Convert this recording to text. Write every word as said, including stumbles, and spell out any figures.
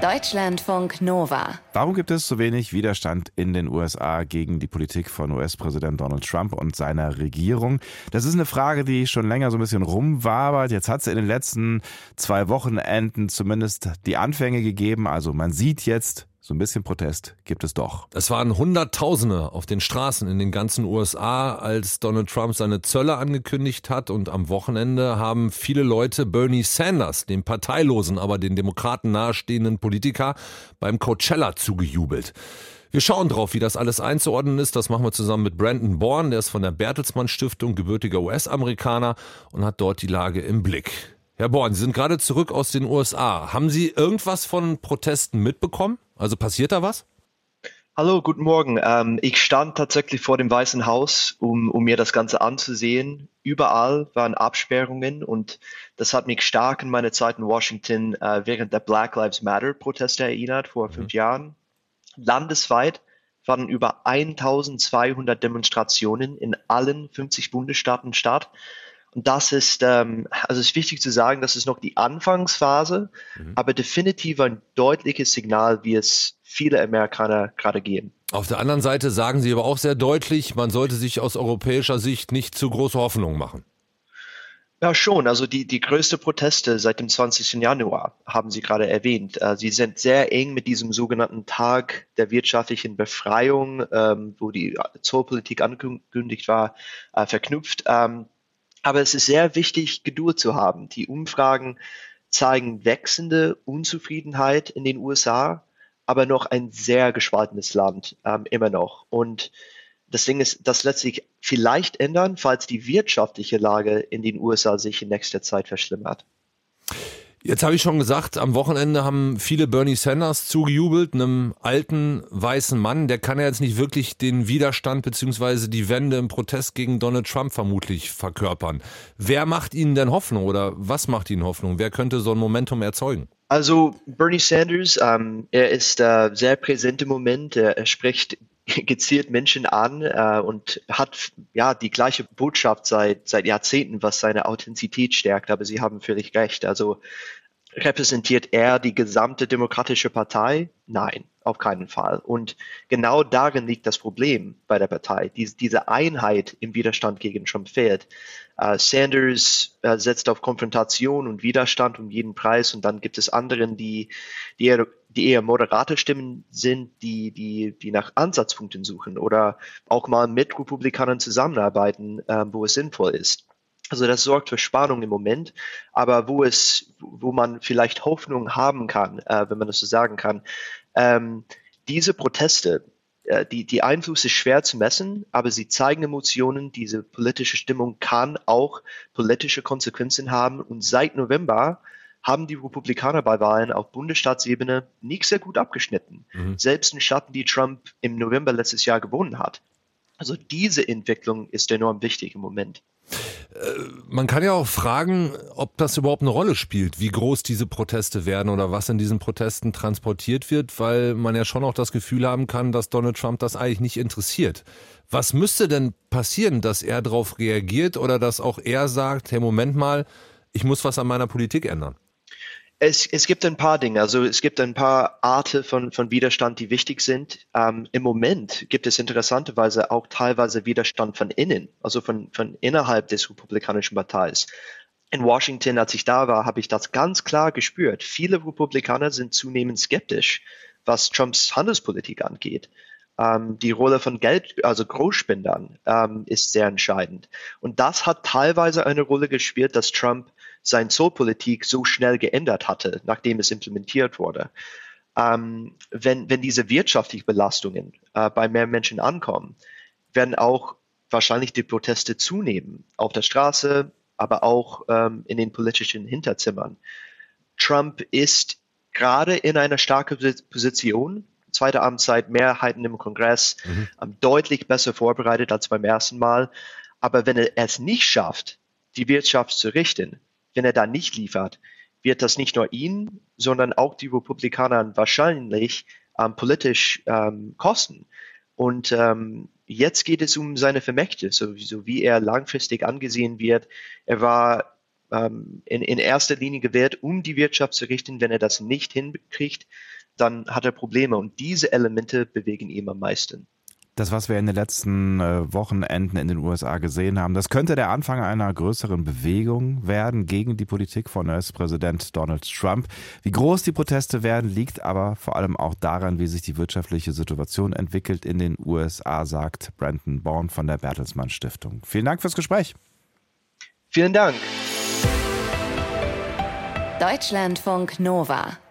Deutschlandfunk Nova. Warum gibt es so wenig Widerstand in den U S A gegen die Politik von U S-Präsident Donald Trump und seiner Regierung? Das ist eine Frage, die schon länger so ein bisschen rumwabert. Jetzt hat es in den letzten zwei Wochenenden zumindest die Anfänge gegeben. Also man sieht jetzt, so ein bisschen Protest gibt es doch. Es waren Hunderttausende auf den Straßen in den ganzen U S A, als Donald Trump seine Zölle angekündigt hat. Und am Wochenende haben viele Leute Bernie Sanders, dem parteilosen, aber den Demokraten nahestehenden Politiker, beim Coachella zugejubelt. Wir schauen drauf, wie das alles einzuordnen ist. Das machen wir zusammen mit Brandon Bourne. Der ist von der Bertelsmann Stiftung, gebürtiger U S-Amerikaner und hat dort die Lage im Blick. Herr Bourne, Sie sind gerade zurück aus den U S A. Haben Sie irgendwas von Protesten mitbekommen? Also passiert da was? Hallo, guten Morgen. Ähm, ich stand tatsächlich vor dem Weißen Haus, um, um mir das Ganze anzusehen. Überall waren Absperrungen und das hat mich stark an meine Zeit in Washington äh, während der Black Lives Matter Proteste erinnert, vor mhm. fünf Jahren. Landesweit fanden über eintausendzweihundert Demonstrationen in allen fünfzig Bundesstaaten statt. Und das ist, ähm, also es ist wichtig zu sagen, das ist noch die Anfangsphase, mhm. aber definitiv ein deutliches Signal, wie es viele Amerikaner gerade gehen. Auf der anderen Seite sagen Sie aber auch sehr deutlich, man sollte sich aus europäischer Sicht nicht zu große Hoffnungen machen. Ja, schon. Also die, die größte Proteste seit dem zwanzigsten Januar haben Sie gerade erwähnt. Äh, sie sind sehr eng mit diesem sogenannten Tag der wirtschaftlichen Befreiung, ähm, wo die Zollpolitik angekündigt war, äh, verknüpft. Ähm, Aber es ist sehr wichtig, Geduld zu haben. Die Umfragen zeigen wachsende Unzufriedenheit in den U S A, aber noch ein sehr gespaltenes Land, ähm, immer noch. Und das Ding ist, das lässt sich vielleicht ändern, falls die wirtschaftliche Lage in den U S A sich in nächster Zeit verschlimmert. Jetzt habe ich schon gesagt, am Wochenende haben viele Bernie Sanders zugejubelt, einem alten weißen Mann. Der kann ja jetzt nicht wirklich den Widerstand bzw. die Wende im Protest gegen Donald Trump vermutlich verkörpern. Wer macht Ihnen denn Hoffnung oder was macht Ihnen Hoffnung? Wer könnte so ein Momentum erzeugen? Also Bernie Sanders, ähm, er ist äh, sehr präsent im Moment. Er, er spricht gezielt Menschen an äh, und hat ja die gleiche Botschaft seit seit Jahrzehnten, was seine Authentizität stärkt. Aber Sie haben völlig recht. Also repräsentiert er die gesamte Demokratische Partei? Nein, auf keinen Fall. Und genau darin liegt das Problem bei der Partei. Dies, diese Einheit im Widerstand gegen Trump fehlt. Uh, Sanders uh, setzt auf Konfrontation und Widerstand um jeden Preis und dann gibt es anderen, die, die, eher, die eher moderate Stimmen sind, die, die, die nach Ansatzpunkten suchen oder auch mal mit Republikanern zusammenarbeiten, uh, wo es sinnvoll ist. Also das sorgt für Spannung im Moment, aber wo es, wo man vielleicht Hoffnung haben kann, äh, wenn man das so sagen kann, ähm, diese Proteste, äh, die, die Einfluss ist schwer zu messen, aber sie zeigen Emotionen, diese politische Stimmung kann auch politische Konsequenzen haben und seit November haben die Republikaner bei Wahlen auf Bundesstaatsebene nicht sehr gut abgeschnitten, mhm. selbst in Staaten, die Trump im November letztes Jahr gewonnen hat. Also diese Entwicklung ist enorm wichtig im Moment. Man kann ja auch fragen, ob das überhaupt eine Rolle spielt, wie groß diese Proteste werden oder was in diesen Protesten transportiert wird, weil man ja schon auch das Gefühl haben kann, dass Donald Trump das eigentlich nicht interessiert. Was müsste denn passieren, dass er darauf reagiert oder dass auch er sagt, hey, Moment mal, ich muss was an meiner Politik ändern? Es, es gibt ein paar Dinge, also es gibt ein paar Arten von, von Widerstand, die wichtig sind. Ähm, im Moment gibt es interessanterweise auch teilweise Widerstand von innen, also von, von innerhalb des Republikanischen Parteis. In Washington, als ich da war, habe ich das ganz klar gespürt. Viele Republikaner sind zunehmend skeptisch, was Trumps Handelspolitik angeht. Ähm, die Rolle von Geld, also Großspendern, ähm, ist sehr entscheidend. Und das hat teilweise eine Rolle gespielt, dass Trump seine Zollpolitik so schnell geändert hatte, nachdem es implementiert wurde. Ähm, wenn, wenn diese wirtschaftlichen Belastungen äh, bei mehr Menschen ankommen, werden auch wahrscheinlich die Proteste zunehmen, auf der Straße, aber auch ähm, in den politischen Hinterzimmern. Trump ist gerade in einer starken Position, zweite Amtszeit, Mehrheiten im Kongress, mhm. ähm, deutlich besser vorbereitet als beim ersten Mal. Aber wenn er es nicht schafft, die Wirtschaft zu richten, wenn er da nicht liefert, wird das nicht nur ihn, sondern auch die Republikaner wahrscheinlich ähm, politisch ähm, kosten. Und ähm, jetzt geht es um seine Vermächte, so, so wie er langfristig angesehen wird. Er war ähm, in, in erster Linie gewählt, um die Wirtschaft zu richten. Wenn er das nicht hinkriegt, dann hat er Probleme. Und diese Elemente bewegen ihn am meisten. Das, was wir in den letzten äh, Wochenenden in den U S A gesehen haben, das könnte der Anfang einer größeren Bewegung werden gegen die Politik von U S-Präsident Donald Trump. Wie groß die Proteste werden, liegt aber vor allem auch daran, wie sich die wirtschaftliche Situation entwickelt in den U S A, sagt Brandon Bourne von der Bertelsmann Stiftung. Vielen Dank fürs Gespräch. Vielen Dank. Deutschlandfunk Nova